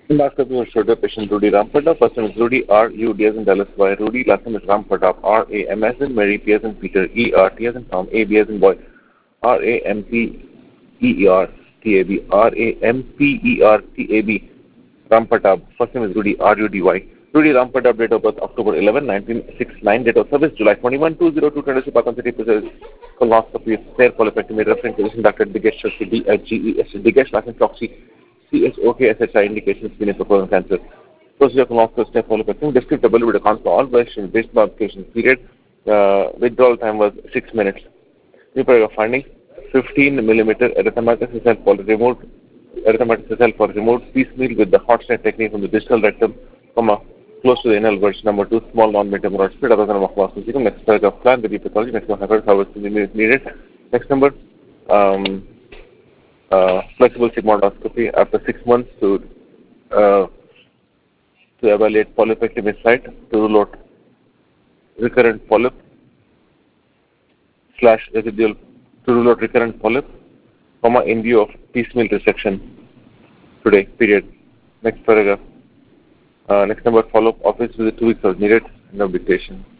Endoscopy will show the patient Rudy Rampatap. First name is Rudy, R-U, D as in Dallas, Y. Rudy. Last name is Rampatap, R-A-M as in Mary, P as in Peter, E-R, T as in Tom, A-B as in boy, R-A-M-P-E-E-R-T-A-B, R-A-M-P-E-R-T-A-B. Rampatap. First name is Rudy, R-U-D-Y. Rudy Rampatap, date of birth October 11, 1969, date of service July 21, 202, 22, Pakistan City, possesses colonoscopy, fair polypectomy, referring to Dr. Digesh Choksi, D-I-G-E-S, Digesh, last name Choksi, CSOKSHI, indications being colon cancer. Procedure colonoscopy, step polypectomy, descriptable with a constant all version based on application period. Withdrawal time was 6 minutes. New paragraph findings: 15 millimeter erythematous cell for removed, piecemeal with the hot snake technique from the distal rectum, close to the anal version. Number 2, small non-metamorphic split other than a next paragraph plan the pathology. Next one, how is needed. Next number, flexible sigmoidoscopy after 6 months to evaluate polypectomy site to rule out recurrent polyp / residual, to rule out recurrent polyp, in view of piecemeal resection today, period. Next paragraph. Next number, follow-up office visit 2 weeks was needed, no dictation.